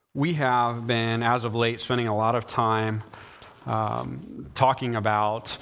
We have been, as of late, spending a lot of time talking about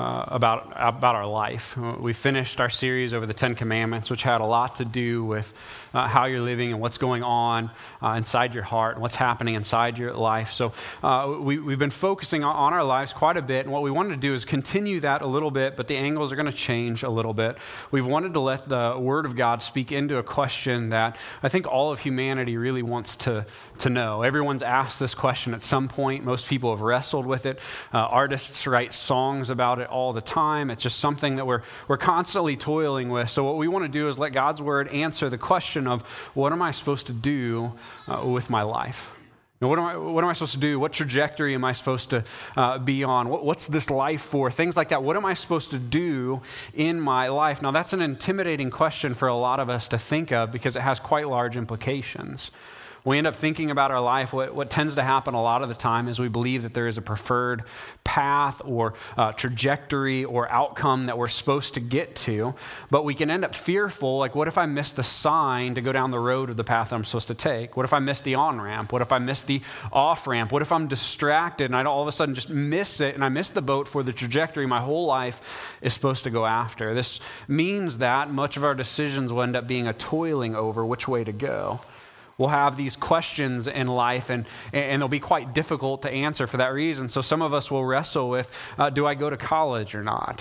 our life. We finished our series over the Ten Commandments, which had a lot to do with how you're living and what's going on inside your heart and what's happening inside your life. So we've been focusing on our lives quite a bit, and what we wanted to do is continue that a little bit, but the angles are going to change a little bit. We've wanted to let the Word of God speak into a question that I think all of humanity really wants to know. Everyone's asked this question at some point. Most people have wrestled with it. Artists write songs about it all the time. It's just something that we're constantly toiling with. So what we want to do is let God's Word answer the question of, what am I supposed to do with my life? You know, what am I supposed to do? What trajectory am I supposed to be on? What's this life for? Things like that. What am I supposed to do in my life? Now, that's an intimidating question for a lot of us to think of because it has quite large implications. We end up thinking about our life. What tends to happen a lot of the time is we believe that there is a preferred path or trajectory or outcome that we're supposed to get to, but we can end up fearful, like, what if I miss the sign to go down the road of the path I'm supposed to take? What if I miss the on-ramp? What if I miss the off-ramp? What if I'm distracted and I all of a sudden just miss it and I miss the boat for the trajectory my whole life is supposed to go after? This means that much of our decisions will end up being a toiling over which way to go. We'll have these questions in life, and they'll be quite difficult to answer for that reason. So some of us will wrestle with, do I go to college or not?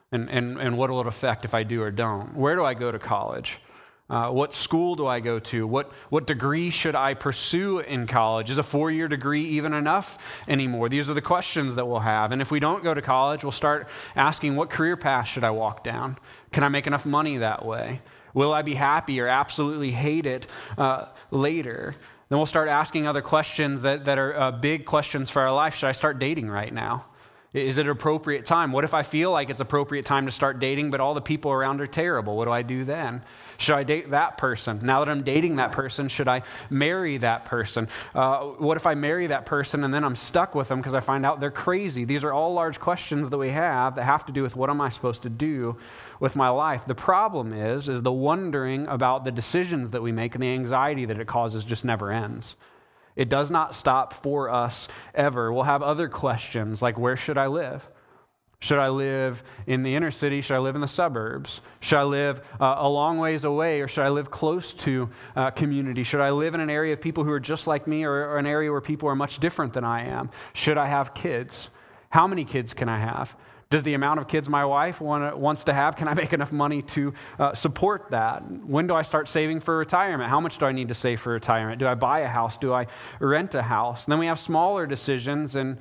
And what will it affect if I do or don't? Where do I go to college? What school do I go to? What degree should I pursue in college? Is a 4-year degree even enough anymore? These are the questions that we'll have. And if we don't go to college, we'll start asking, what career path should I walk down? Can I make enough money that way? Will I be happy or absolutely hate it later? Then we'll start asking other questions that are big questions for our life. Should I start dating right now? Is it an appropriate time? What if I feel like it's appropriate time to start dating, but all the people around are terrible? What do I do then? Should I date that person? Now that I'm dating that person, should I marry that person? What if I marry that person and then I'm stuck with them because I find out they're crazy? These are all large questions that we have that have to do with what am I supposed to do with my life. The problem is the wondering about the decisions that we make and the anxiety that it causes just never ends. It does not stop for us ever. We'll have other questions like, where should I live? Should I live in the inner city? Should I live in the suburbs? Should I live a long ways away, or should I live close to community? Should I live in an area of people who are just like me, or an area where people are much different than I am? Should I have kids? How many kids can I have? Does the amount of kids my wife wants to have, can I make enough money to support that? When do I start saving for retirement? How much do I need to save for retirement? Do I buy a house? Do I rent a house? And then we have smaller decisions, and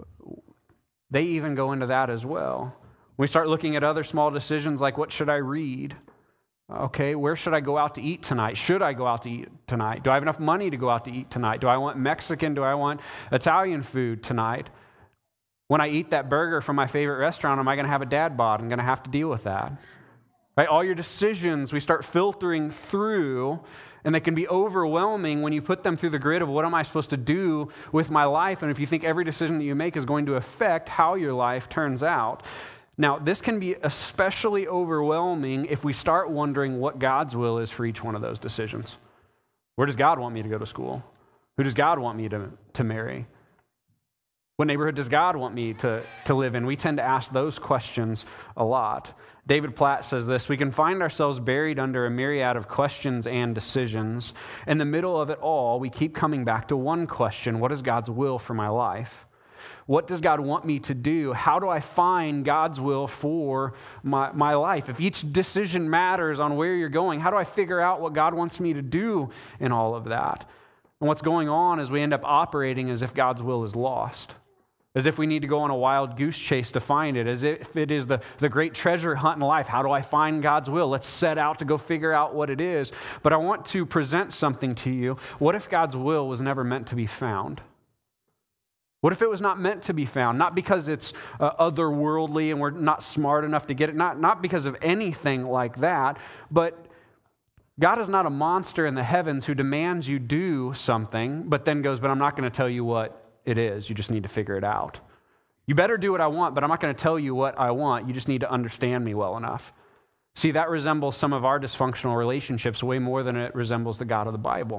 they even go into that as well. We start looking at other small decisions like, what should I read? Okay, where should I go out to eat tonight? Should I go out to eat tonight? Do I have enough money to go out to eat tonight? Do I want Mexican? Do I want Italian food tonight? When I eat that burger from my favorite restaurant, am I going to have a dad bod? I'm going to have to deal with that. Right? All your decisions, we start filtering through, and they can be overwhelming when you put them through the grid of what am I supposed to do with my life, and if you think every decision that you make is going to affect how your life turns out. Now, this can be especially overwhelming if we start wondering what God's will is for each one of those decisions. Where does God want me to go to school? Who does God want me to marry? What neighborhood does God want me to live in? We tend to ask those questions a lot. David Platt says this: we can find ourselves buried under a myriad of questions and decisions. In the middle of it all, we keep coming back to one question: what is God's will for my life? What does God want me to do? How do I find God's will for my life? If each decision matters on where you're going, how do I figure out what God wants me to do in all of that? And what's going on is we end up operating as if God's will is lost. As if we need to go on a wild goose chase to find it. As if it is the great treasure hunt in life. How do I find God's will? Let's set out to go figure out what it is. But I want to present something to you. What if God's will was never meant to be found? What if it was not meant to be found? Not because it's otherworldly and we're not smart enough to get it. Not because of anything like that. But God is not a monster in the heavens who demands you do something, but then goes, but I'm not going to tell you what it is. You just need to figure it out. You better do what I want, but I'm not going to tell you what I want. You just need to understand me well enough. See, that resembles some of our dysfunctional relationships way more than it resembles the God of the Bible.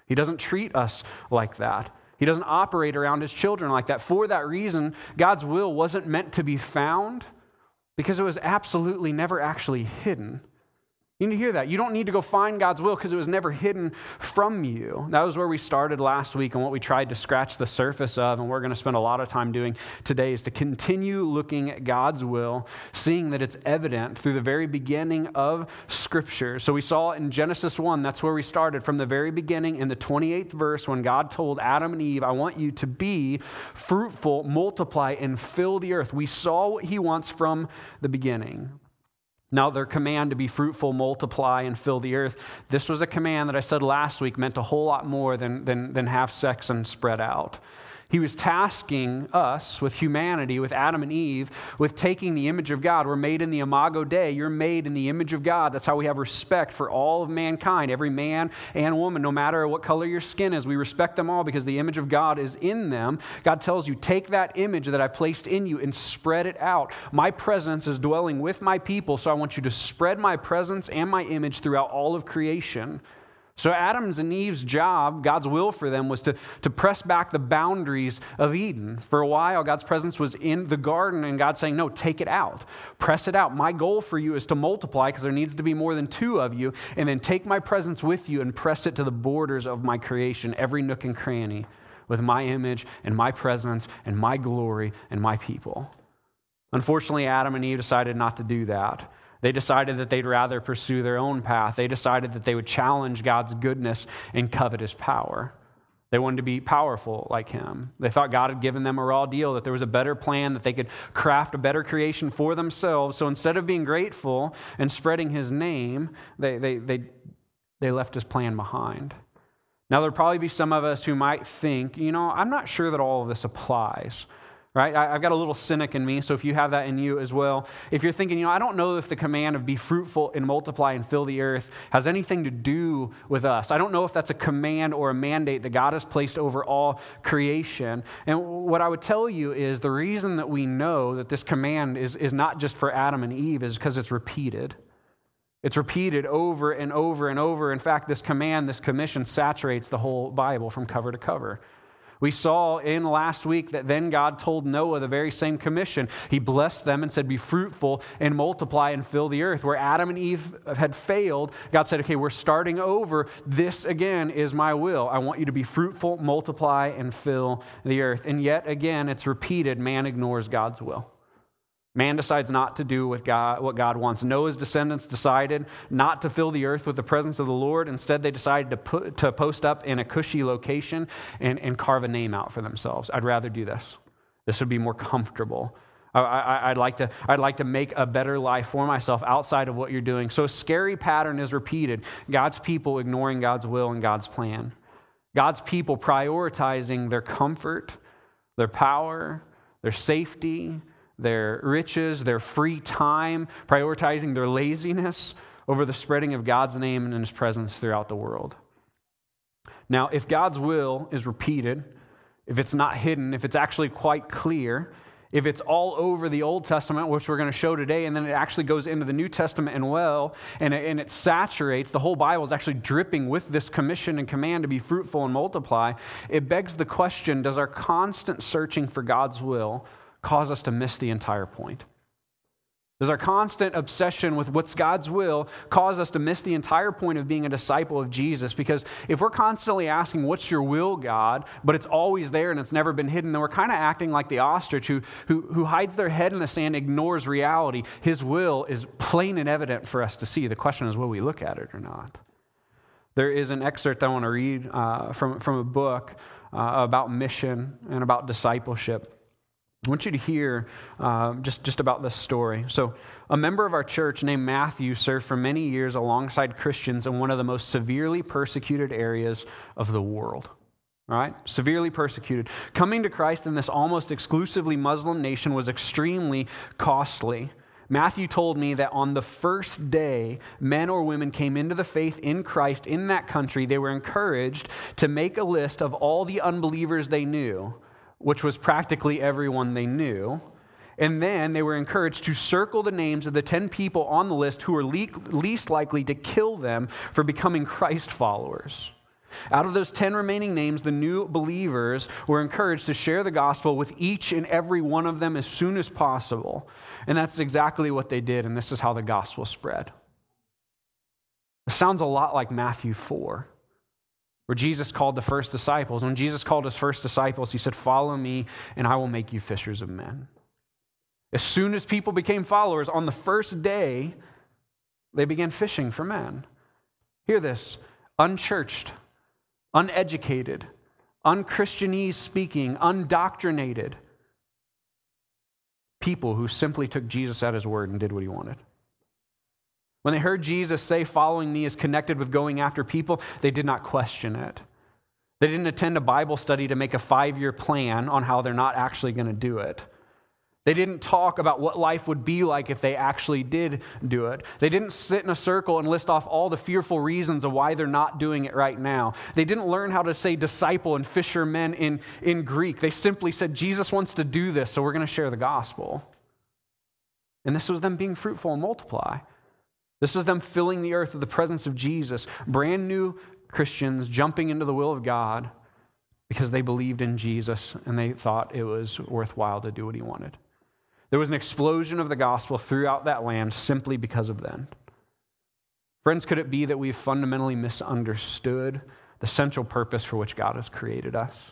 He doesn't treat us like that. He doesn't operate around his children like that. For that reason, God's will wasn't meant to be found because it was absolutely never actually hidden. You need to hear that. You don't need to go find God's will because it was never hidden from you. That was where we started last week and what we tried to scratch the surface of, and we're going to spend a lot of time doing today is to continue looking at God's will, seeing that it's evident through the very beginning of Scripture. So we saw in Genesis 1, that's where we started, from the very beginning in the 28th verse when God told Adam and Eve, I want you to be fruitful, multiply, and fill the earth. We saw what he wants from the beginning. Now, their command to be fruitful, multiply, and fill the earth, this was a command that I said last week meant a whole lot more than have sex and spread out. He was tasking us with humanity, with Adam and Eve, with taking the image of God. We're made in the imago Dei. You're made in the image of God. That's how we have respect for all of mankind, every man and woman, no matter what color your skin is. We respect them all because the image of God is in them. God tells you, take that image that I placed in you and spread it out. My presence is dwelling with my people, so I want you to spread my presence and my image throughout all of creation. So Adam's and Eve's job, God's will for them, was to press back the boundaries of Eden. For a while, God's presence was in the garden, and God's saying, no, take it out. Press it out. My goal for you is to multiply, because there needs to be more than two of you, and then take my presence with you and press it to the borders of my creation, every nook and cranny, with my image and my presence and my glory and my people. Unfortunately, Adam and Eve decided not to do that. They decided that they'd rather pursue their own path. They decided that they would challenge God's goodness and covet his power. They wanted to be powerful like him. They thought God had given them a raw deal, that there was a better plan, that they could craft a better creation for themselves. So instead of being grateful and spreading his name, they left his plan behind. Now, there'll probably be some of us who might think, I'm not sure that all of this applies. Right? I've got a little cynic in me, so if you have that in you as well, if you're thinking, I don't know if the command of be fruitful and multiply and fill the earth has anything to do with us. I don't know if that's a command or a mandate that God has placed over all creation. And what I would tell you is the reason that we know that this command is not just for Adam and Eve is because it's repeated. It's repeated over and over and over. In fact, this command, this commission saturates the whole Bible from cover to cover. We saw in last week that then God told Noah the very same commission. He blessed them and said, be fruitful and multiply and fill the earth. Where Adam and Eve had failed, God said, okay, we're starting over. This again is my will. I want you to be fruitful, multiply, and fill the earth. And yet again, it's repeated. Man ignores God's will. Man decides not to do what God wants. Noah's descendants decided not to fill the earth with the presence of the Lord. Instead, they decided to post up in a cushy location and carve a name out for themselves. I'd rather do this. This would be more comfortable. I'd like to make a better life for myself outside of what you're doing. So a scary pattern is repeated. God's people ignoring God's will and God's plan. God's people prioritizing their comfort, their power, their safety, their riches, their free time, prioritizing their laziness over the spreading of God's name and his presence throughout the world. Now, if God's will is repeated, if it's not hidden, if it's actually quite clear, if it's all over the Old Testament, which we're going to show today, and then it actually goes into the New Testament and it saturates, the whole Bible is actually dripping with this commission and command to be fruitful and multiply, it begs the question, does our constant searching for God's will cause us to miss the entire point? Does our constant obsession with what's God's will cause us to miss the entire point of being a disciple of Jesus? Because if we're constantly asking, what's your will, God, but it's always there and it's never been hidden, then we're kind of acting like the ostrich who hides their head in the sand, ignores reality. His will is plain and evident for us to see. The question is, will we look at it or not? There is an excerpt I want to read from a book about mission and about discipleship. I want you to hear just about this story. So a member of our church named Matthew served for many years alongside Christians in one of the most severely persecuted areas of the world. All right? Severely persecuted. Coming to Christ in this almost exclusively Muslim nation was extremely costly. Matthew told me that on the first day men or women came into the faith in Christ in that country, they were encouraged to make a list of all the unbelievers they knew, which was practically everyone they knew. And then they were encouraged to circle the names of the 10 people on the list who were least likely to kill them for becoming Christ followers. Out of those 10 remaining names, the new believers were encouraged to share the gospel with each and every one of them as soon as possible. And that's exactly what they did, and this is how the gospel spread. It sounds a lot like Matthew 4, where Jesus called the first disciples. When Jesus called his first disciples, he said, "Follow me, and I will make you fishers of men." As soon as people became followers, on the first day, they began fishing for men. Hear this: unchurched, uneducated, un-Christianese speaking, undoctrinated people who simply took Jesus at his word and did what he wanted. When they heard Jesus say, "Following me is connected with going after people," they did not question it. They didn't attend a Bible study to make a 5-year plan on how they're not actually going to do it. They didn't talk about what life would be like if they actually did do it. They didn't sit in a circle and list off all the fearful reasons of why they're not doing it right now. They didn't learn how to say disciple and fishermen in Greek. They simply said, "Jesus wants to do this, so we're going to share the gospel." And this was them being fruitful and multiply. This was them filling the earth with the presence of Jesus. Brand new Christians jumping into the will of God because they believed in Jesus and they thought it was worthwhile to do what he wanted. There was an explosion of the gospel throughout that land simply because of them. Friends, could it be that we've fundamentally misunderstood the central purpose for which God has created us?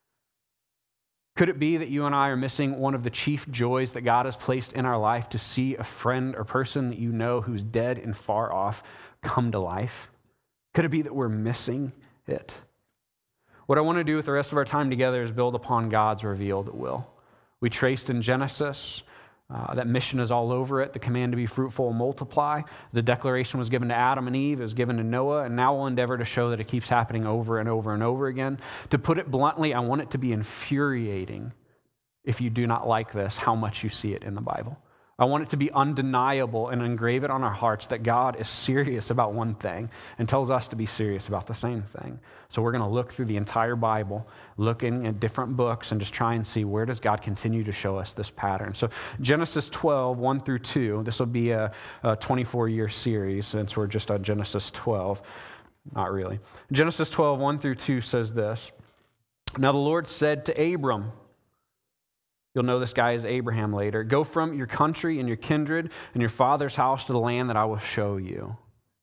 Could it be that you and I are missing one of the chief joys that God has placed in our life, to see a friend or person that you know who's dead and far off come to life? Could it be that we're missing it? What I want to do with the rest of our time together is build upon God's revealed will. We traced in Genesis, that mission is all over it, the command to be fruitful and multiply. The declaration was given to Adam and Eve, it was given to Noah, and now we'll endeavor to show that it keeps happening over and over and over again. To put it bluntly, I want it to be infuriating, if you do not like this, how much you see it in the Bible. I want it to be undeniable and engrave it on our hearts that God is serious about one thing and tells us to be serious about the same thing. So we're going to look through the entire Bible, looking at different books, and just try and see, where does God continue to show us this pattern. So Genesis 12, 1 through 2, this will be a 24-year series since we're just on Genesis 12. Not really. Genesis 12, 1 through 2 says this: "Now the Lord said to Abram," you'll know this guy is Abraham later, "Go from your country and your kindred and your father's house to the land that I will show you.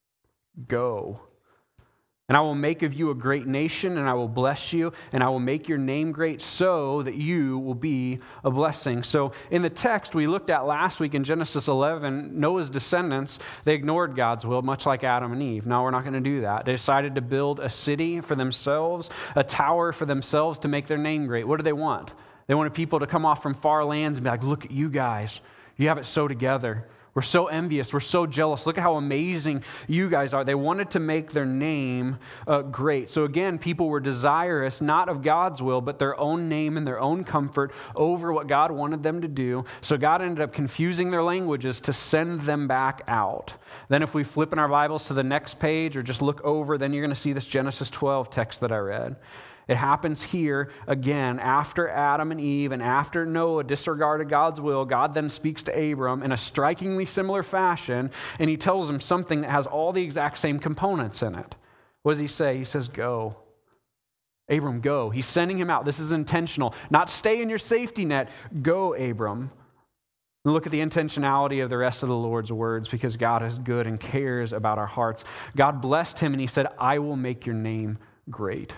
Go. And I will make of you a great nation, and I will bless you, and I will make your name great so that you will be a blessing." So in the text we looked at last week in Genesis 11, Noah's descendants, they ignored God's will, much like Adam and Eve. No, we're not going to do that. They decided to build a city for themselves, a tower for themselves to make their name great. What do they want? They wanted people to come off from far lands and be like, "Look at you guys. You have it so together. We're so envious. We're so jealous. Look at how amazing you guys are." They wanted to make their name great. So again, people were desirous not of God's will, but their own name and their own comfort over what God wanted them to do. So God ended up confusing their languages to send them back out. Then if we flip in our Bibles to the next page or just look over, then you're going to see this Genesis 12 text that I read. It happens here again after Adam and Eve and after Noah disregarded God's will. God then speaks to Abram in a strikingly similar fashion, and he tells him something that has all the exact same components in it. What does he say? He says, "Go. Abram, go." He's sending him out. This is intentional. Not stay in your safety net. Go, Abram. And look at the intentionality of the rest of the Lord's words, because God is good and cares about our hearts. God blessed him, and he said, "I will make your name great."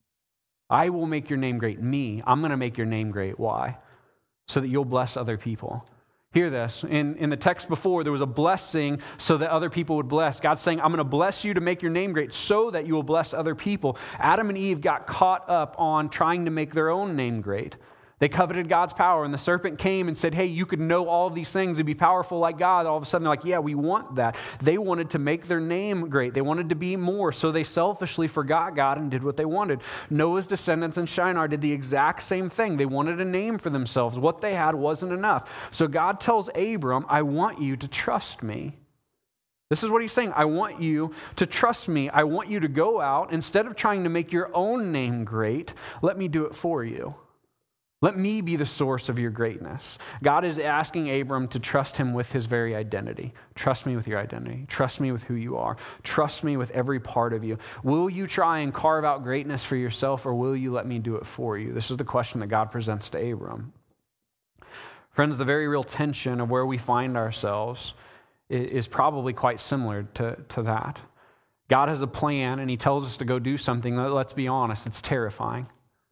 I will make your name great. Me, I'm going to make your name great. Why? So that you'll bless other people. Hear this. In the text before, there was a blessing so that other people would bless. God's saying, "I'm going to bless you to make your name great so that you will bless other people." Adam and Eve got caught up on trying to make their own name great. They coveted God's power, and the serpent came and said, "Hey, you could know all of these things and be powerful like God." All of a sudden, they're like, "Yeah, we want that." They wanted to make their name great. They wanted to be more, so they selfishly forgot God and did what they wanted. Noah's descendants in Shinar did the exact same thing. They wanted a name for themselves. What they had wasn't enough. So God tells Abram, "I want you to trust me." This is what he's saying. I want you to trust me. I want you to go out. Instead of trying to make your own name great, let me do it for you. Let me be the source of your greatness. God is asking Abram to trust him with his very identity. Trust me with your identity. Trust me with who you are. Trust me with every part of you. Will you try and carve out greatness for yourself, or will you let me do it for you? This is the question that God presents to Abram. Friends, the very real tension of where we find ourselves is probably quite similar to that. God has a plan, and he tells us to go do something that, let's be honest, it's terrifying.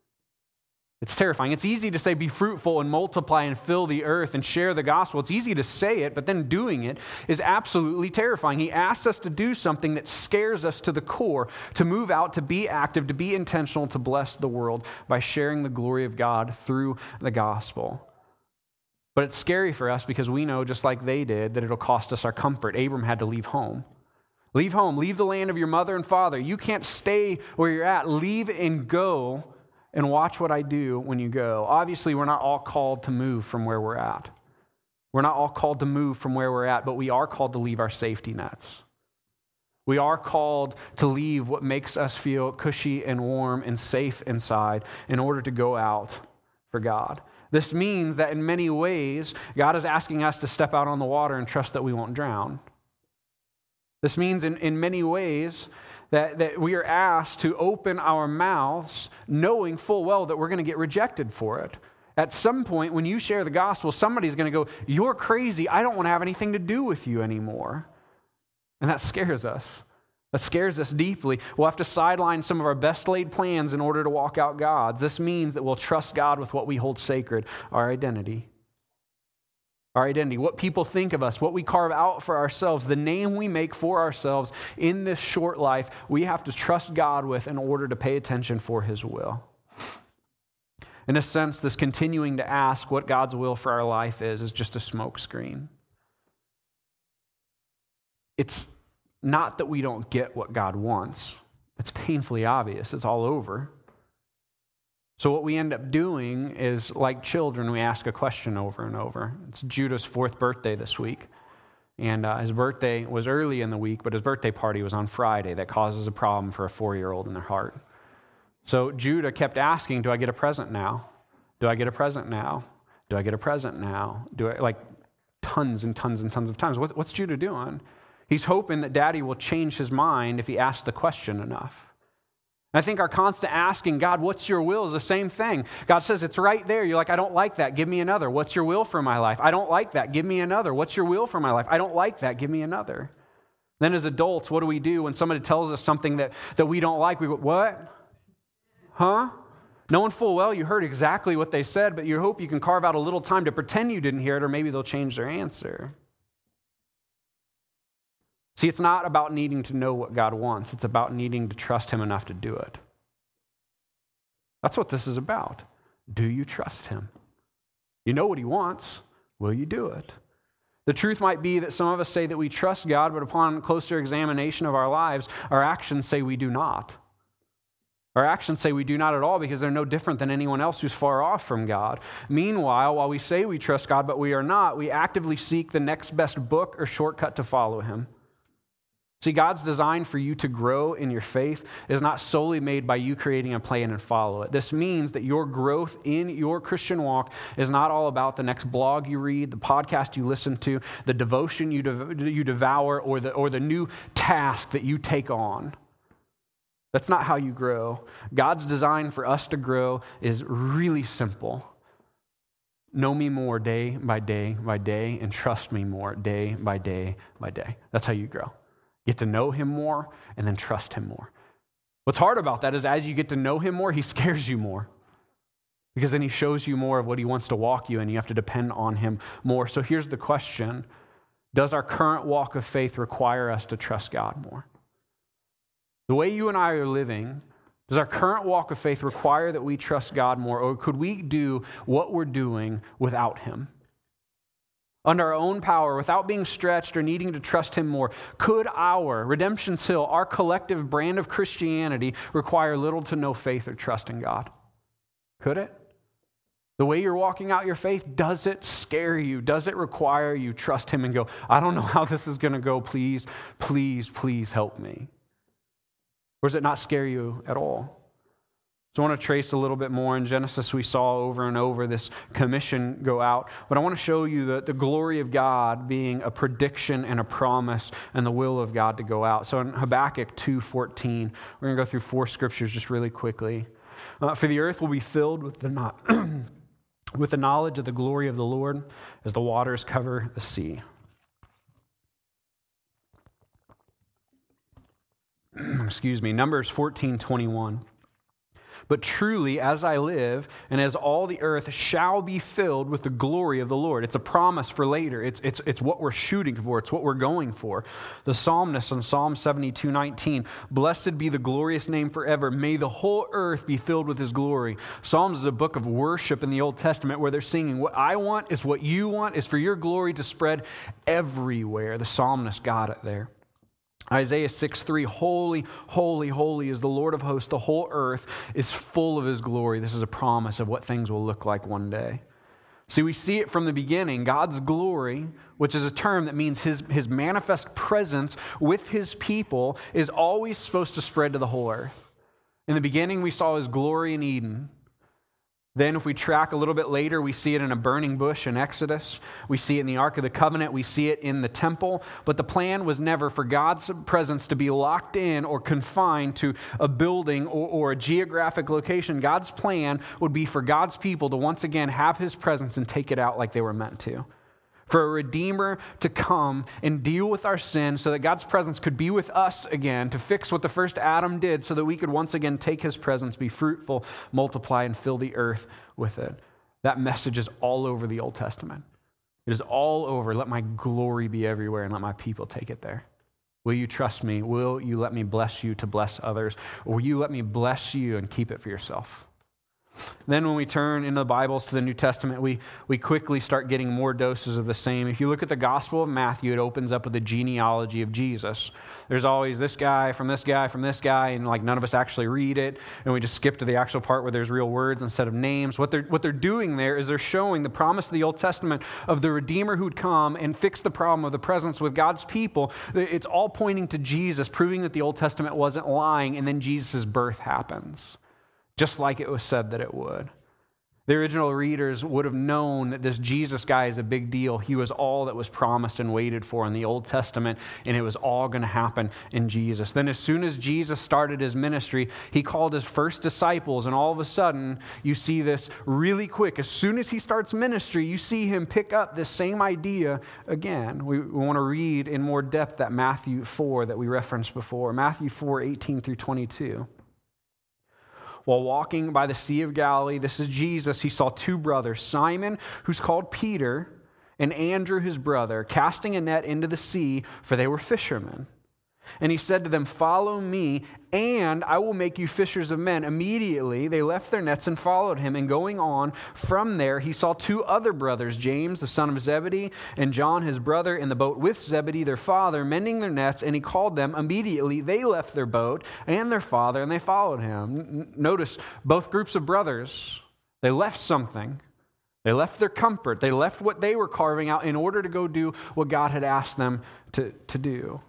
It's terrifying. It's easy to say, be fruitful and multiply and fill the earth and share the gospel. It's easy to say it, but then doing it is absolutely terrifying. He asks us to do something that scares us to the core, to move out, to be active, to be intentional, to bless the world by sharing the glory of God through the gospel. But it's scary for us because we know, just like they did, that it'll cost us our comfort. Abram had to leave home. Leave home. Leave the land of your mother and father. You can't stay where you're at. Leave and go. And watch what I do when you go. Obviously, we're not all called to move from where we're at. We're not all called to move from where we're at, but we are called to leave our safety nets. We are called to leave what makes us feel cushy and warm and safe inside in order to go out for God. This means that in many ways, God is asking us to step out on the water and trust that we won't drown. This means in many ways that we are asked to open our mouths knowing full well that we're going to get rejected for it. At some point, when you share the gospel, somebody's going to go, you're crazy. I don't want to have anything to do with you anymore. And that scares us. That scares us deeply. We'll have to sideline some of our best laid plans in order to walk out God's. This means that we'll trust God with what we hold sacred, our identity. Our identity, what people think of us, what we carve out for ourselves, the name we make for ourselves in this short life, we have to trust God with in order to pay attention for his will. In a sense, this continuing to ask what God's will for our life is just a smokescreen. It's not that we don't get what God wants. It's painfully obvious. It's all over. So what we end up doing is, like children, we ask a question over and over. It's Judah's 4th birthday this week. And his birthday was early in the week, but his birthday party was on Friday. That causes a problem for a 4-year-old in their heart. So Judah kept asking, do I get a present now? Do I get a present now? Do I get a present now? Tons and tons and tons of times. What's Judah doing? He's hoping that Daddy will change his mind if he asks the question enough. I think our constant asking, God, what's your will, is the same thing. God says, it's right there. You're like, I don't like that. Give me another. What's your will for my life? I don't like that. Give me another. What's your will for my life? I don't like that. Give me another. Then as adults, what do we do when somebody tells us something that we don't like? We go, what? Huh? Knowing full well you heard exactly what they said, but you hope you can carve out a little time to pretend you didn't hear it, or maybe they'll change their answer. See, it's not about needing to know what God wants. It's about needing to trust him enough to do it. That's what this is about. Do you trust him? You know what he wants. Will you do it? The truth might be that some of us say that we trust God, but upon closer examination of our lives, our actions say we do not. Our actions say we do not at all because they're no different than anyone else who's far off from God. Meanwhile, while we say we trust God, but we are not, we actively seek the next best book or shortcut to follow him. See, God's design for you to grow in your faith is not solely made by you creating a plan and follow it. This means that your growth in your Christian walk is not all about the next blog you read, the podcast you listen to, the devotion you devour, or the new task that you take on. That's not how you grow. God's design for us to grow is really simple. Know me more day by day by day, and trust me more day by day by day. That's how you grow. Get to know him more and then trust him more. What's hard about that is as you get to know him more, he scares you more. Because then he shows you more of what he wants to walk you in. You have to depend on him more. So here's the question. Does our current walk of faith require us to trust God more? The way you and I are living, does our current walk of faith require that we trust God more? Or could we do what we're doing without him? Under our own power, without being stretched or needing to trust him more, could our Redemption's Hill, our collective brand of Christianity, require little to no faith or trust in God? Could it? The way you're walking out your faith, does it scare you? Does it require you trust him and go, I don't know how this is going to go. Please, please, please help me. Or does it not scare you at all? So I want to trace a little bit more. In Genesis, we saw over and over this commission go out. But I want to show you the glory of God being a prediction and a promise and the will of God to go out. So in Habakkuk 2:14, we're going to go through 4 scriptures just really quickly. For the earth will be filled with with the knowledge of the glory of the Lord as the waters cover the sea. Excuse me. Numbers 14:21. But truly, as I live, and as all the earth shall be filled with the glory of the Lord. It's a promise for later. It's what we're shooting for. It's what we're going for. The psalmist in Psalm 72:19, blessed be the glorious name forever. May the whole earth be filled with his glory. Psalms is a book of worship in the Old Testament where they're singing, what I want is what you want, is for your glory to spread everywhere. The psalmist got it there. Isaiah 6:3, holy, holy, holy is the Lord of hosts. The whole earth is full of his glory. This is a promise of what things will look like one day. See, we see it from the beginning. God's glory, which is a term that means his manifest presence with his people, is always supposed to spread to the whole earth. In the beginning, we saw his glory in Eden. Then if we track a little bit later, we see it in a burning bush in Exodus. We see it in the Ark of the Covenant. We see it in the temple. But the plan was never for God's presence to be locked in or confined to a building or a geographic location. God's plan would be for God's people to once again have his presence and take it out like they were meant to. For a Redeemer to come and deal with our sin so that God's presence could be with us again, to fix what the first Adam did so that we could once again take his presence, be fruitful, multiply, and fill the earth with it. That message is all over the Old Testament. It is all over. Let my glory be everywhere and let my people take it there. Will you trust me? Will you let me bless you to bless others? Or will you let me bless you and keep it for yourself? Then when we turn into the Bibles to the New Testament, we quickly start getting more doses of the same. If you look at the Gospel of Matthew, it opens up with the genealogy of Jesus. There's always this guy, from this guy, from this guy, and like none of us actually read it, and we just skip to the actual part where there's real words instead of names. What they're doing there is they're showing the promise of the Old Testament of the Redeemer who'd come and fix the problem of the presence with God's people. It's all pointing to Jesus, proving that the Old Testament wasn't lying, and then Jesus' birth happens, just like it was said that it would. The original readers would have known that this Jesus guy is a big deal. He was all that was promised and waited for in the Old Testament, and it was all going to happen in Jesus. Then as soon as Jesus started his ministry, he called his first disciples, and all of a sudden, you see this really quick. As soon as he starts ministry, you see him pick up this same idea again. We want to read in more depth that Matthew 4 that we referenced before. Matthew 4:18 through 22. While walking by the Sea of Galilee, this is Jesus, he saw 2 brothers, Simon, who's called Peter, and Andrew, his brother, casting a net into the sea, for they were fishermen. And he said to them, follow me, and I will make you fishers of men. Immediately they left their nets and followed him. And going on from there, he saw 2 other brothers, James, the son of Zebedee, and John, his brother, in the boat with Zebedee, their father, mending their nets. And he called them. Immediately they left their boat and their father, and they followed him. Notice both groups of brothers, they left something. They left their comfort. They left what they were carving out in order to go do what God had asked them to do.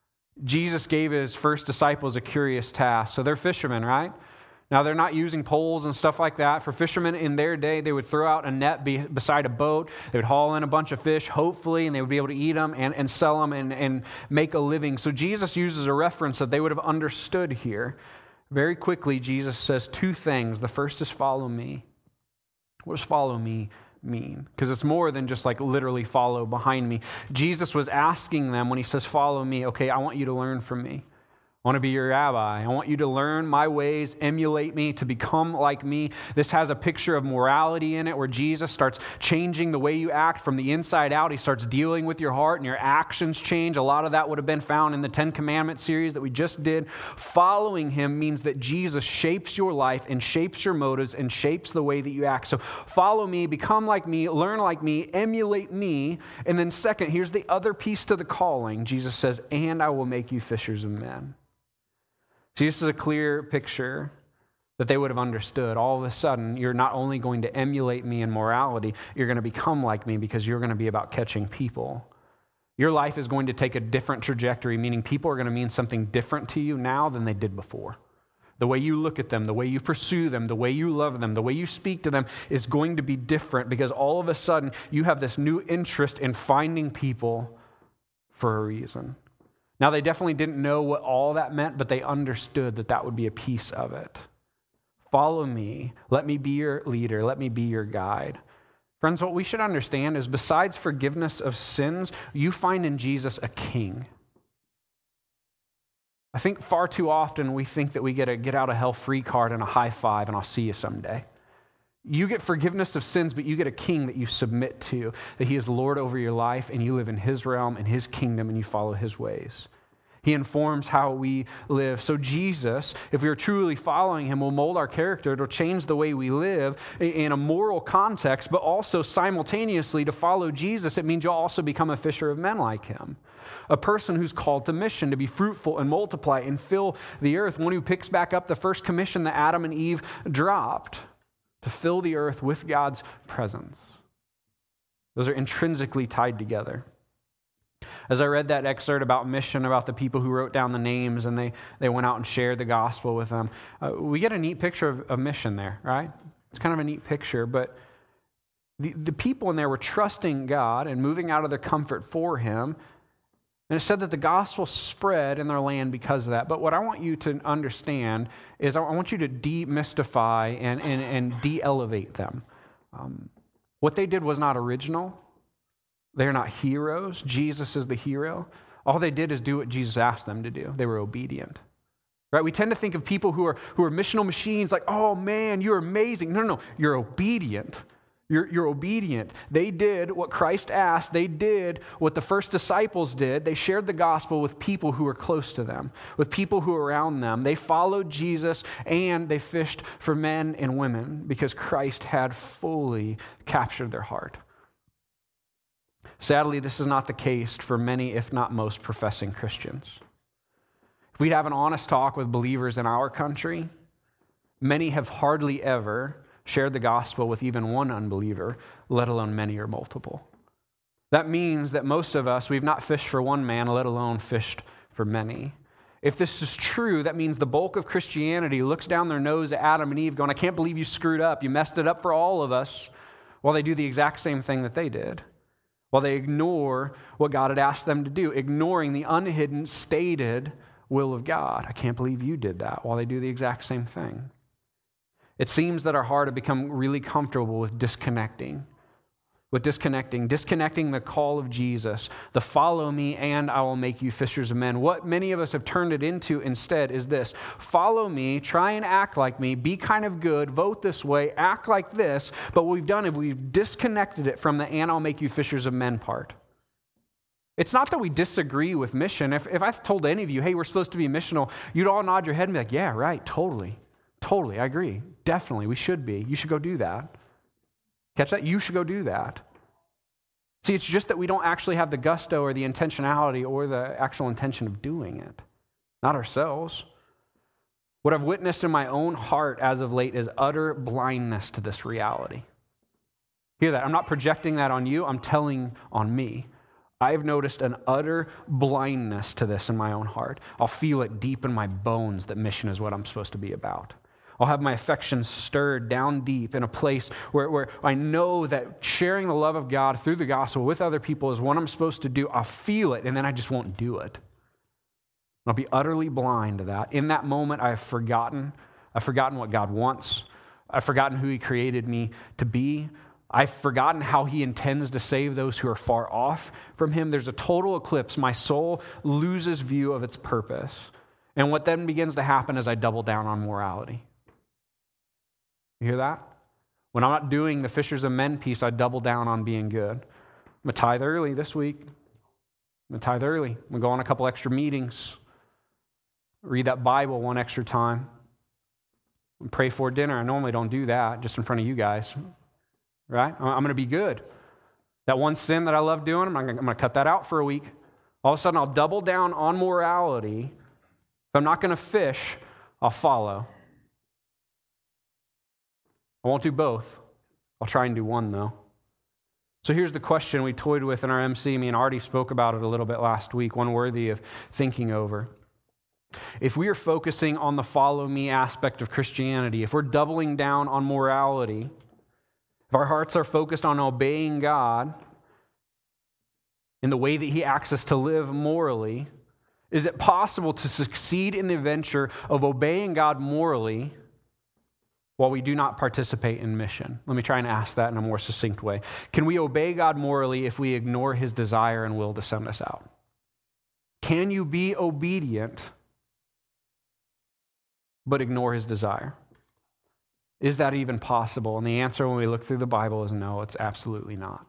Jesus gave his first disciples a curious task. So they're fishermen, right? Now, they're not using poles and stuff like that. For fishermen in their day, they would throw out a net beside a boat. They would haul in a bunch of fish, hopefully, and they would be able to eat them and sell them and make a living. So Jesus uses a reference that they would have understood here. Very quickly, Jesus says 2 things. The first is follow me. What does follow me mean? Because it's more than just like literally follow behind me. Jesus was asking them when he says follow me, okay, I want you to learn from me. I want to be your rabbi. I want you to learn my ways, emulate me, to become like me. This has a picture of morality in it where Jesus starts changing the way you act from the inside out. He starts dealing with your heart and your actions change. A lot of that would have been found in the 10 Commandments series that we just did. Following him means that Jesus shapes your life and shapes your motives and shapes the way that you act. So follow me, become like me, learn like me, emulate me. And then second, here's the other piece to the calling. Jesus says, and I will make you fishers of men. See, this is a clear picture that they would have understood. All of a sudden, you're not only going to emulate me in morality, you're going to become like me because you're going to be about catching people. Your life is going to take a different trajectory, meaning people are going to mean something different to you now than they did before. The way you look at them, the way you pursue them, the way you love them, the way you speak to them is going to be different because all of a sudden you have this new interest in finding people for a reason. Now, they definitely didn't know what all that meant, but they understood that that would be a piece of it. Follow me. Let me be your leader. Let me be your guide. Friends, what we should understand is besides forgiveness of sins, you find in Jesus a king. I think far too often we think that we get a get out of hell free card and a high five and I'll see you someday. You get forgiveness of sins, but you get a king that you submit to, that he is Lord over your life and you live in his realm and his kingdom and you follow his ways. He informs how we live. So Jesus, if we are truly following him, will mold our character. It'll change the way we live in a moral context, but also simultaneously to follow Jesus, it means you'll also become a fisher of men like him. A person who's called to mission, to be fruitful and multiply and fill the earth. One who picks back up the first commission that Adam and Eve dropped, to fill the earth with God's presence. Those are intrinsically tied together. As I read that excerpt about mission, about the people who wrote down the names and they went out and shared the gospel with them, we get a neat picture of mission there, right? It's kind of a neat picture, but the people in there were trusting God and moving out of their comfort for him. And it said that the gospel spread in their land because of that. But what I want you to understand is I want you to demystify and de-elevate them. What they did was not original. They're not heroes. Jesus is the hero. All they did is do what Jesus asked them to do. They were obedient. Right? We tend to think of people who are missional machines like, oh man, you're amazing. No, you're obedient. You're obedient. They did what Christ asked. They did what the first disciples did. They shared the gospel with people who were close to them, with people who were around them. They followed Jesus and they fished for men and women because Christ had fully captured their heart. Sadly, this is not the case for many, if not most, professing Christians. If we'd have an honest talk with believers in our country, many have hardly ever shared the gospel with even one unbeliever, let alone many or multiple. That means that most of us, we've not fished for one man, let alone fished for many. If this is true, that means the bulk of Christianity looks down their nose at Adam and Eve going, I can't believe you screwed up. You messed it up for all of us, while they do the exact same thing that they did. While they ignore what God had asked them to do, ignoring the unhidden, stated will of God. I can't believe you did that, while they do the exact same thing. It seems that our heart have become really comfortable with disconnecting the call of Jesus, the follow me and I will make you fishers of men. What many of us have turned it into instead is this: follow me, try and act like me, be kind of good, vote this way, act like this. But what we've done is we've disconnected it from the and I'll make you fishers of men part. It's not that we disagree with mission. If I told any of you, hey, we're supposed to be missional, you'd all nod your head and be like, yeah, right, totally, I agree. Definitely, we should be. You should go do that. Catch that? You should go do that. See, it's just that we don't actually have the gusto or the intentionality or the actual intention of doing it. Not ourselves. What I've witnessed in my own heart as of late is utter blindness to this reality. Hear that? I'm not projecting that on you. I'm telling on me. I've noticed an utter blindness to this in my own heart. I'll feel it deep in my bones that mission is what I'm supposed to be about. I'll have my affections stirred down deep in a place where I know that sharing the love of God through the gospel with other people is what I'm supposed to do. I'll feel it, and then I just won't do it. I'll be utterly blind to that. In that moment, I've forgotten what God wants. I've forgotten who he created me to be. I've forgotten how he intends to save those who are far off from him. There's a total eclipse. My soul loses view of its purpose. And what then begins to happen is I double down on morality. You hear that? When I'm not doing the fishers of men piece, I double down on being good. I'm going to tithe early this week. I'm going to go on a couple extra meetings. Read that Bible one extra time. And pray for dinner. I normally don't do that just in front of you guys. Right? I'm going to be good. That one sin that I love doing, I'm going to cut that out for a week. All of a sudden, I'll double down on morality. If I'm not going to fish, I'll follow. I won't do both. I'll try and do one, though. So here's the question we toyed with in our MC. Me and Artie spoke about it a little bit last week, one worthy of thinking over. if we are focusing on the follow me aspect of Christianity, if we're doubling down on morality, if our hearts are focused on obeying God in the way that He asks us to live morally, is it possible to succeed in the venture of obeying God morally while we do not participate in mission? Let me try and ask that in a more succinct way. Can we obey God morally if we ignore His desire and will to send us out? Can you be obedient but ignore His desire? Is that even possible? And the answer when we look through the Bible is no, it's absolutely not.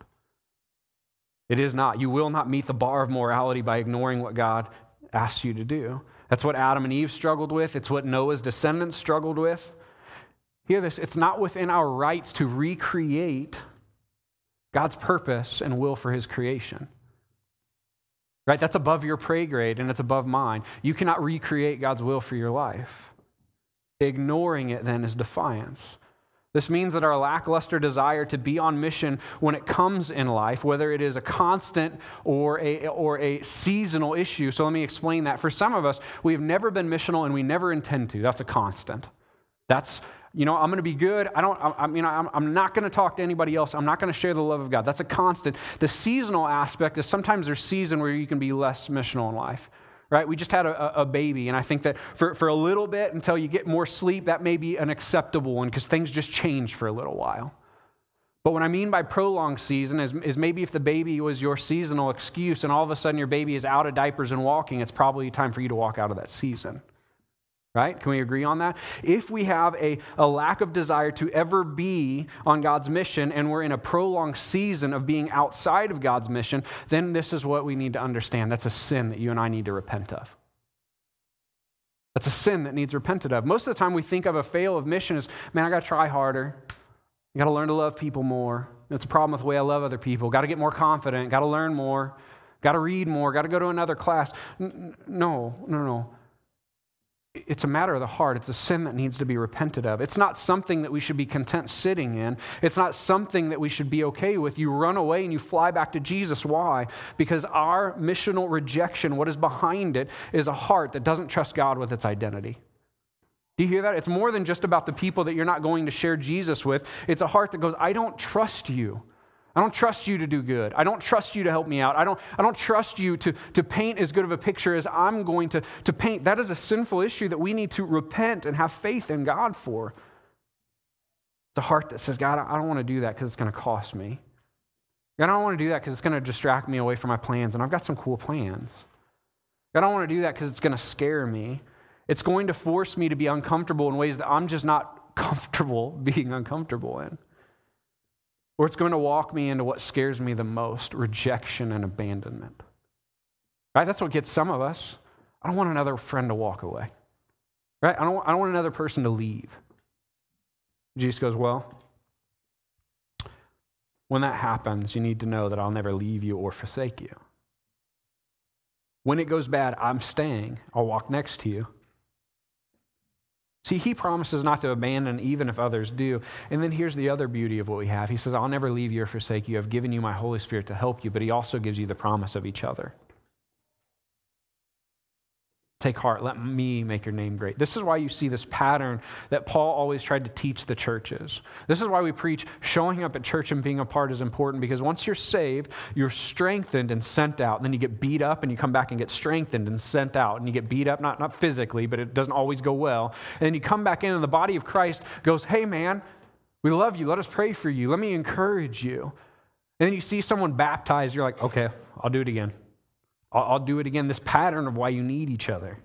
It is not. You will not meet the bar of morality by ignoring what God asks you to do. That's what Adam and Eve struggled with. It's what Noah's descendants struggled with. Hear this, it's not within our rights to recreate God's purpose and will for His creation. Right? That's above your pay grade and it's above mine. You cannot recreate God's will for your life. Ignoring it then is defiance. This means that our lackluster desire to be on mission when it comes in life, whether it is a constant or a seasonal issue. So let me explain that. For some of us, we have never been missional and we never intend to. That's a constant. That's, I'm going to be good. I'm not going to talk to anybody else. I'm not going to share the love of God. That's a constant. The seasonal aspect is sometimes there's season where you can be less missional in life. Right? We just had a baby, and I think that for a little bit until you get more sleep, that may be an acceptable one because things just change for a little while. But what I mean by prolonged season is maybe if the baby was your seasonal excuse and all of a sudden your baby is out of diapers and walking, it's probably time for you to walk out of that season. Right? Can we agree on that? If we have a lack of desire to ever be on God's mission and we're in a prolonged season of being outside of God's mission, then this is what we need to understand. That's a sin that you and I need to repent of. That's a sin that needs repented of. Most of the time we think of a fail of mission as, man, I got to try harder. I got to learn to love people more. That's a problem with the way I love other people. Got to get more confident. Got to learn more. Got to read more. Got to go to another class. No. It's a matter of the heart. It's a sin that needs to be repented of. It's not something that we should be content sitting in. It's not something that we should be okay with. You run away and you fly back to Jesus. Why? Because our missional rejection, what is behind it, is a heart that doesn't trust God with its identity. Do you hear that? It's more than just about the people that you're not going to share Jesus with. It's a heart that goes, I don't trust you. I don't trust you to do good. I don't trust you to help me out. I don't trust you to paint as good of a picture as I'm going to paint. That is a sinful issue that we need to repent and have faith in God for. It's a heart that says, God, I don't want to do that because it's going to cost me. God, I don't want to do that because it's going to distract me away from my plans, and I've got some cool plans. God, I don't want to do that because it's going to scare me. It's going to force me to be uncomfortable in ways that I'm just not comfortable being uncomfortable in. Or it's going to walk me into what scares me the most, rejection and abandonment. Right? That's what gets some of us. I don't want another friend to walk away. Right? I don't want another person to leave. Jesus goes, well, when that happens, you need to know that I'll never leave you or forsake you. When it goes bad, I'm staying. I'll walk next to you. See, He promises not to abandon even if others do. And then here's the other beauty of what we have. He says, I'll never leave you or forsake you. I've given you my Holy Spirit to help you, but He also gives you the promise of each other. Take heart, let me make your name great. This is why you see this pattern that Paul always tried to teach the churches. This is why we preach showing up at church and being a part is important, because once you're saved, you're strengthened and sent out. And then you get beat up and you come back and get strengthened and sent out. And you get beat up, not physically, but it doesn't always go well. And then you come back in and the body of Christ goes, hey man, we love you. Let us pray for you. Let me encourage you. And then you see someone baptized, you're like, okay, I'll do it again. I'll do it again. This pattern of why you need each other.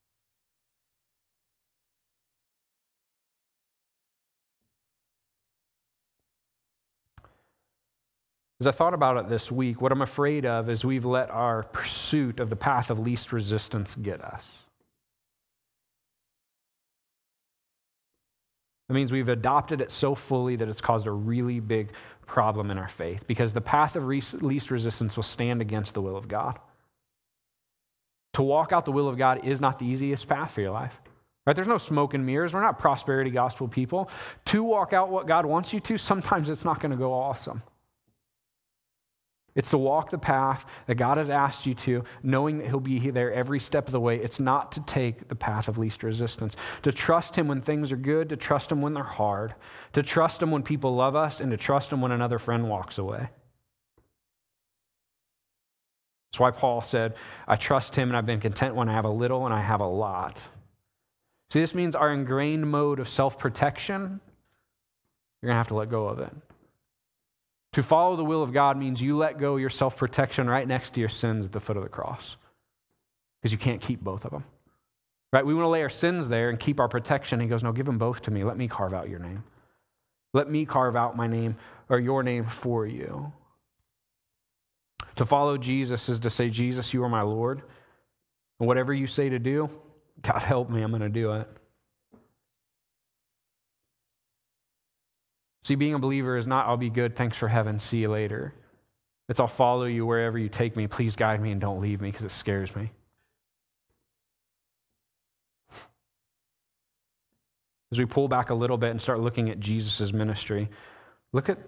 As I thought about it this week, what I'm afraid of is we've let our pursuit of the path of least resistance get us. That means we've adopted it so fully that it's caused a really big problem in our faith, because the path of least resistance will stand against the will of God. To walk out the will of God is not the easiest path for your life. Right? There's no smoke and mirrors. We're not prosperity gospel people. To walk out what God wants you to, sometimes it's not going to go awesome. It's to walk the path that God has asked you to, knowing that he'll be there every step of the way. It's not to take the path of least resistance. To trust him when things are good, to trust him when they're hard, to trust him when people love us, and to trust him when another friend walks away. That's why Paul said, I trust him and I've been content when I have a little and I have a lot. See, this means our ingrained mode of self-protection, you're going to have to let go of it. To follow the will of God means you let go of your self-protection right next to your sins at the foot of the cross. Because you can't keep both of them. Right? We want to lay our sins there and keep our protection. He goes, no, give them both to me. Let me carve out your name. Let me carve out my name or your name for you. To follow Jesus is to say, Jesus, you are my Lord. And whatever you say to do, God help me, I'm going to do it. See, being a believer is not, I'll be good, thanks for heaven, see you later. It's, I'll follow you wherever you take me. Please guide me and don't leave me because it scares me. As we pull back a little bit and start looking at Jesus' ministry, look at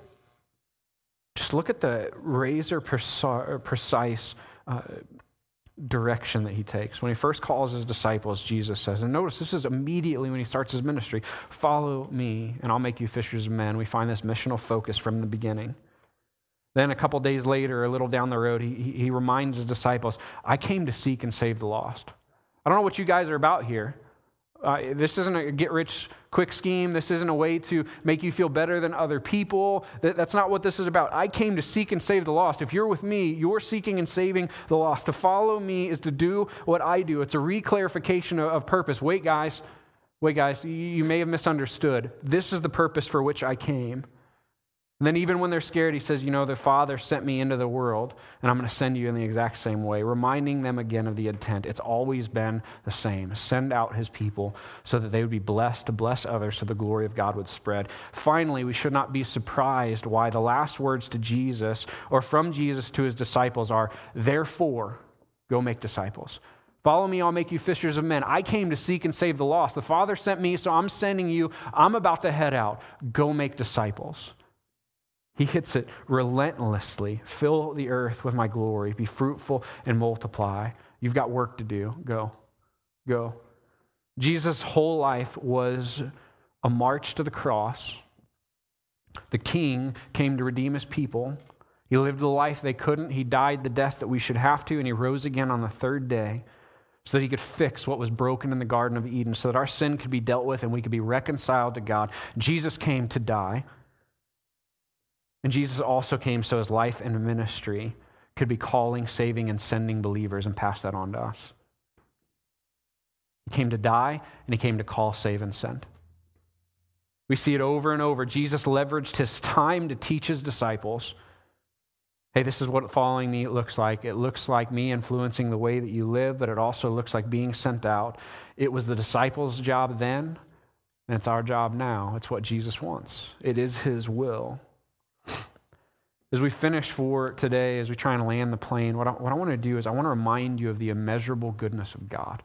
the razor precise direction that he takes. When he first calls his disciples, Jesus says, and notice this is immediately when he starts his ministry, follow me and I'll make you fishers of men. We find this missional focus from the beginning. Then a couple days later, a little down the road, he reminds his disciples, I came to seek and save the lost. I don't know what you guys are about here. This isn't a get-rich-quick scheme. This isn't a way to make you feel better than other people. That's not what this is about. I came to seek and save the lost. If you're with me, you're seeking and saving the lost. To follow me is to do what I do. It's a reclarification of purpose. Wait, guys, you may have misunderstood. This is the purpose for which I came. And then even when they're scared, he says, the Father sent me into the world, and I'm going to send you in the exact same way, reminding them again of the intent. It's always been the same. Send out his people so that they would be blessed to bless others so the glory of God would spread. Finally, we should not be surprised why the last words to Jesus or from Jesus to his disciples are, therefore, go make disciples. Follow me, I'll make you fishers of men. I came to seek and save the lost. The Father sent me, so I'm sending you. I'm about to head out. Go make disciples. He hits it relentlessly. Fill the earth with my glory. Be fruitful and multiply. You've got work to do. Go. Jesus' whole life was a march to the cross. The King came to redeem his people. He lived the life they couldn't. He died the death that we should have to, and he rose again on the third day so that he could fix what was broken in the Garden of Eden, so that our sin could be dealt with and we could be reconciled to God. Jesus came to die. And Jesus also came so his life and ministry could be calling, saving, and sending believers and pass that on to us. He came to die, and he came to call, save, and send. We see it over and over. Jesus leveraged his time to teach his disciples, hey, this is what following me looks like. It looks like me influencing the way that you live, but it also looks like being sent out. It was the disciples' job then, and it's our job now. It's what Jesus wants. It is his will. As we finish for today, as we try and land the plane, what I want to do is I want to remind you of the immeasurable goodness of God.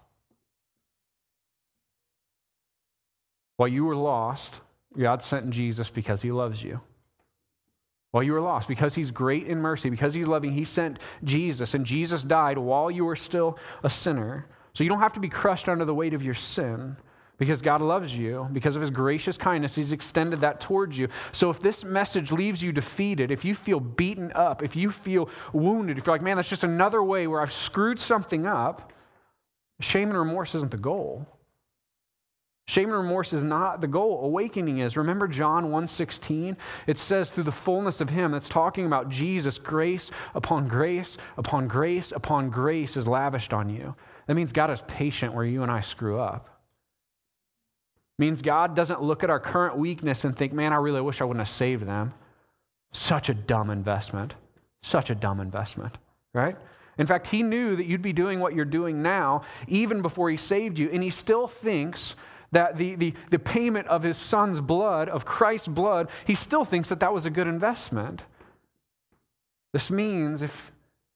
While you were lost, God sent Jesus because he loves you. While you were lost, because he's great in mercy, because he's loving, he sent Jesus, and Jesus died while you were still a sinner. So you don't have to be crushed under the weight of your sin. Because God loves you, because of his gracious kindness, he's extended that towards you. So if this message leaves you defeated, if you feel beaten up, if you feel wounded, if you're like, man, that's just another way where I've screwed something up, shame and remorse isn't the goal. Shame and remorse is not the goal. Awakening is. Remember John 1:16? It says through the fullness of him, that's talking about Jesus, grace upon grace upon grace upon grace is lavished on you. That means God is patient where you and I screw up. Means God doesn't look at our current weakness and think, man, I really wish I wouldn't have saved them. Such a dumb investment. Such a dumb investment, right? In fact, he knew that you'd be doing what you're doing now even before he saved you, and he still thinks that the payment of his son's blood, of Christ's blood, he still thinks that was a good investment. This means if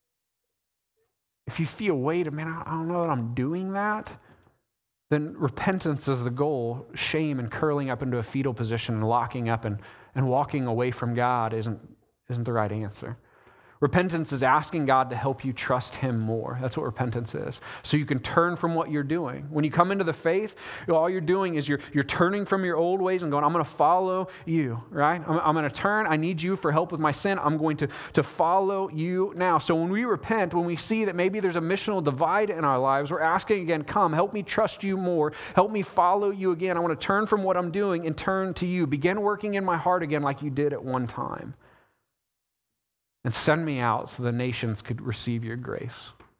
you feel weight of, man, I don't know that I'm doing that, then repentance is the goal. Shame and curling up into a fetal position and locking up and walking away from God isn't the right answer. Repentance is asking God to help you trust him more. That's what repentance is. So you can turn from what you're doing. When you come into the faith, all you're doing is you're turning from your old ways and going, I'm going to follow you, right? I'm going to turn. I need you for help with my sin. I'm going to follow you now. So when we repent, when we see that maybe there's a missional divide in our lives, we're asking again, come, help me trust you more. Help me follow you again. I want to turn from what I'm doing and turn to you. Begin working in my heart again like you did at one time. And send me out so the nations could receive your grace.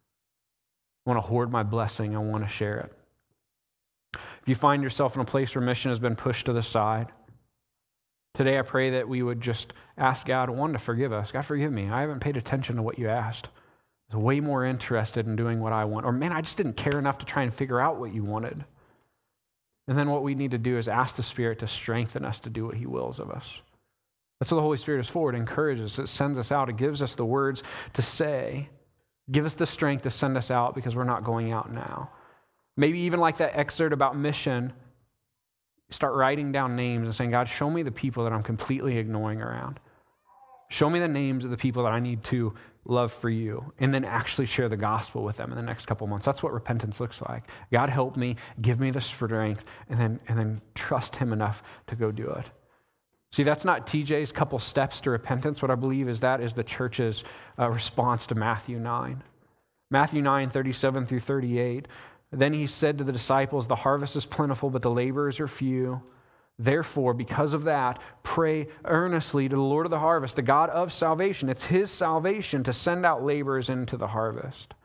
I want to hoard my blessing. I want to share it. If you find yourself in a place where mission has been pushed to the side, today I pray that we would just ask God, one, to forgive us. God, forgive me. I haven't paid attention to what you asked. I was way more interested in doing what I want. Or, man, I just didn't care enough to try and figure out what you wanted. And then what we need to do is ask the Spirit to strengthen us to do what he wills of us. That's what the Holy Spirit is for. It encourages us. It sends us out. It gives us the words to say. Give us the strength to send us out because we're not going out now. Maybe even like that excerpt about mission, start writing down names and saying, God, show me the people that I'm completely ignoring around. Show me the names of the people that I need to love for you, and then actually share the gospel with them in the next couple months. That's what repentance looks like. God, help me, give me the strength, and then trust him enough to go do it. See, that's not TJ's couple steps to repentance. What I believe is that is the church's response to Matthew 9. Matthew 9, 37 through 38. Then he said to the disciples, the harvest is plentiful, but the laborers are few. Therefore, because of that, pray earnestly to the Lord of the harvest, the God of salvation. It's his salvation to send out laborers into the harvest.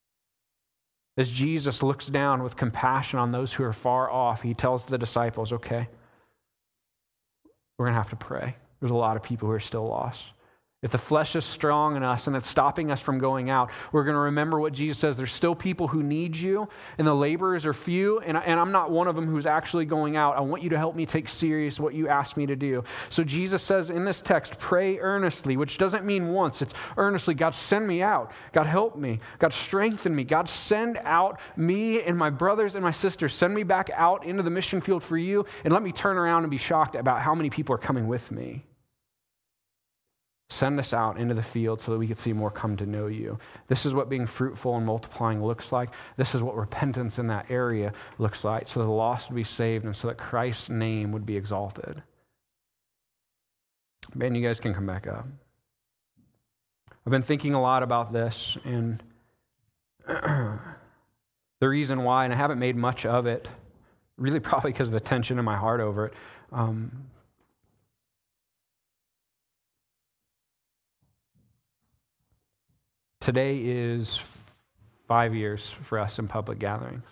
As Jesus looks down with compassion on those who are far off, he tells the disciples, okay, we're going to have to pray. There's a lot of people who are still lost. If the flesh is strong in us and it's stopping us from going out, we're going to remember what Jesus says. There's still people who need you, and the laborers are few, and I'm not one of them who's actually going out. I want you to help me take serious what you asked me to do. So Jesus says in this text, pray earnestly, which doesn't mean once. It's earnestly. God, send me out. God, help me. God, strengthen me. God, send out me and my brothers and my sisters. Send me back out into the mission field for you, and let me turn around and be shocked about how many people are coming with me. Send us out into the field so that we could see more come to know you. This is what being fruitful and multiplying looks like. This is what repentance in that area looks like, so that the lost would be saved and so that Christ's name would be exalted. Man, you guys can come back up. I've been thinking a lot about this, and the reason why, and I haven't made much of it, really probably because of the tension in my heart over it, today is 5 years for us in public gatherings.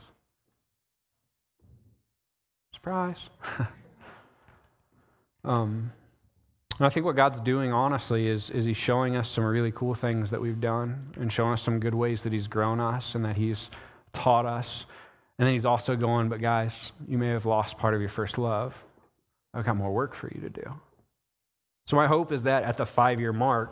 Surprise. And I think what God's doing, honestly, is he's showing us some really cool things that we've done and showing us some good ways that he's grown us and that he's taught us. And then he's also going, but guys, you may have lost part of your first love. I've got more work for you to do. So my hope is that at the 5-year mark,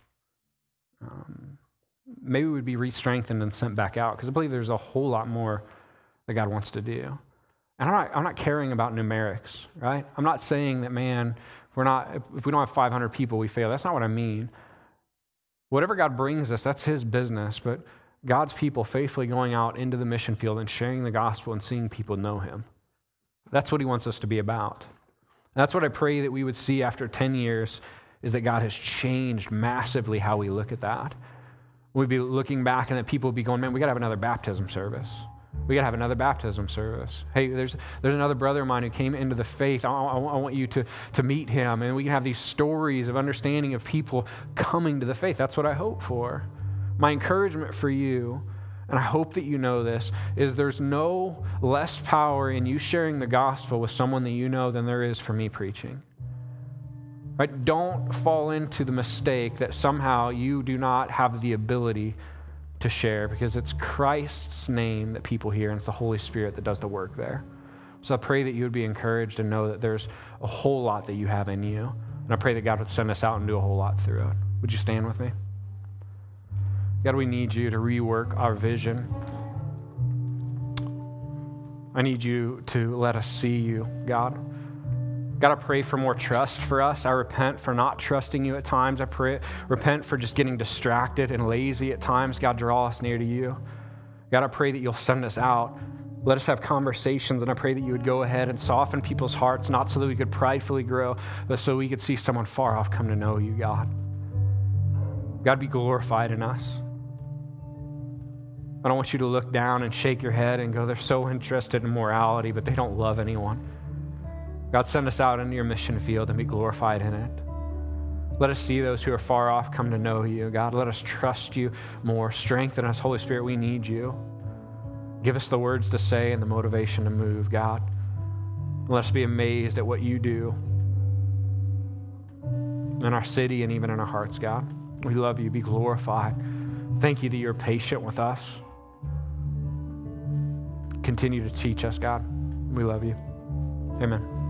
maybe we'd be re-strengthened and sent back out, because I believe there's a whole lot more that God wants to do. And I'm not caring about numerics, right? I'm not saying that, man, if we don't have 500 people, we fail. That's not what I mean. Whatever God brings us, that's his business, but God's people faithfully going out into the mission field and sharing the gospel and seeing people know him. That's what he wants us to be about. And that's what I pray that we would see after 10 years, is that God has changed massively how we look at that. We'd be looking back and that people would be going, man, we got to have another baptism service. We got to have another baptism service. Hey, there's another brother of mine who came into the faith. I want you to meet him. And we can have these stories of understanding of people coming to the faith. That's what I hope for. My encouragement for you, and I hope that you know this, is there's no less power in you sharing the gospel with someone that you know than there is for me preaching. Right? Don't fall into the mistake that somehow you do not have the ability to share, because it's Christ's name that people hear, and it's the Holy Spirit that does the work there. So I pray that you would be encouraged and know that there's a whole lot that you have in you. And I pray that God would send us out and do a whole lot through it. Would you stand with me? God, we need you to rework our vision. I need you to let us see you, God. God, I pray for more trust for us. I repent for not trusting you at times. Repent for just getting distracted and lazy at times. God, draw us near to you. God, I pray that you'll send us out. Let us have conversations, and I pray that you would go ahead and soften people's hearts, not so that we could pridefully grow, but so we could see someone far off come to know you, God. God, be glorified in us. I don't want you to look down and shake your head and go, they're so interested in morality, but they don't love anyone. God, send us out into your mission field and be glorified in it. Let us see those who are far off come to know you. God, let us trust you more. Strengthen us, Holy Spirit, we need you. Give us the words to say and the motivation to move, God. Let us be amazed at what you do in our city and even in our hearts, God. We love you. Be glorified. Thank you that you're patient with us. Continue to teach us, God. We love you. Amen.